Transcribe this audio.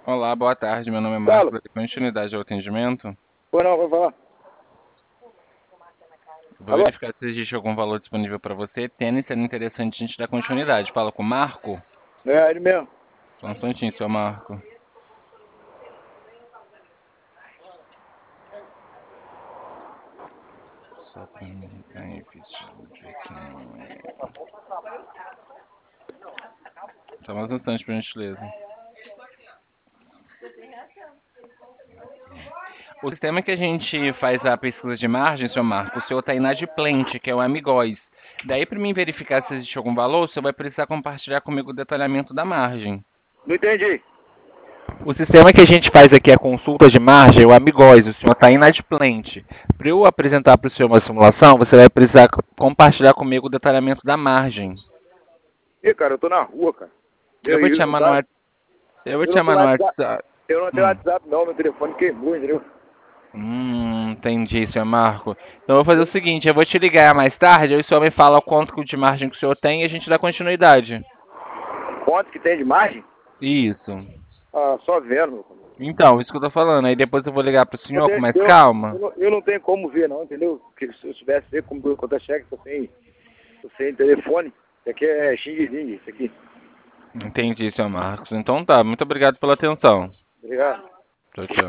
Olá, boa tarde. Meu nome é Marcos. Fala. Vou ter continuidade ao atendimento. Ou não, vai falar. Vou Alô? verificar se existe algum valor disponível para você. Tendo sendo interessante, a gente dar continuidade. Fala com o Marco. É, ele mesmo. Só um instantinho, seu Marco. Só para mim ver que não é. Só mais um instante, por gentileza. O sistema que a gente faz a pesquisa de margem, seu Marco, o senhor está inadimplente, que é o Amigóis. Daí, para mim verificar se existe algum valor, o senhor vai precisar compartilhar comigo o detalhamento da margem. Não entendi. O sistema que a gente faz aqui é consulta de margem, o Amigóis, o senhor está inadimplente. Para eu apresentar para o senhor uma simulação, você vai precisar compartilhar comigo o detalhamento da margem. Ih, cara, eu tô na rua, cara. Eu vou te Eu não chamar no tá. WhatsApp. Eu vou te Eu não tô chamar no no WhatsApp. WhatsApp. Eu não tenho Hum, WhatsApp não, meu telefone queimou, entendeu? entendi, senhor Marco. Então eu vou fazer o seguinte, eu vou te ligar mais tarde, aí o senhor me fala quanto de margem que o senhor tem e a gente dá continuidade. Quanto que tem de margem? Isso. Ah, só vendo, meu cara. Então, isso que eu tô falando. Aí depois eu vou ligar pro Eu, senhor com tenho, mais calma. eu não tenho como ver não, entendeu? Porque se eu soubesse ver como conta cheque, tô sem telefone. Isso aqui é xing-ling, isso aqui. Entendi, senhor Marcos. Então tá, muito obrigado pela atenção. Obrigado. Tchau, tchau.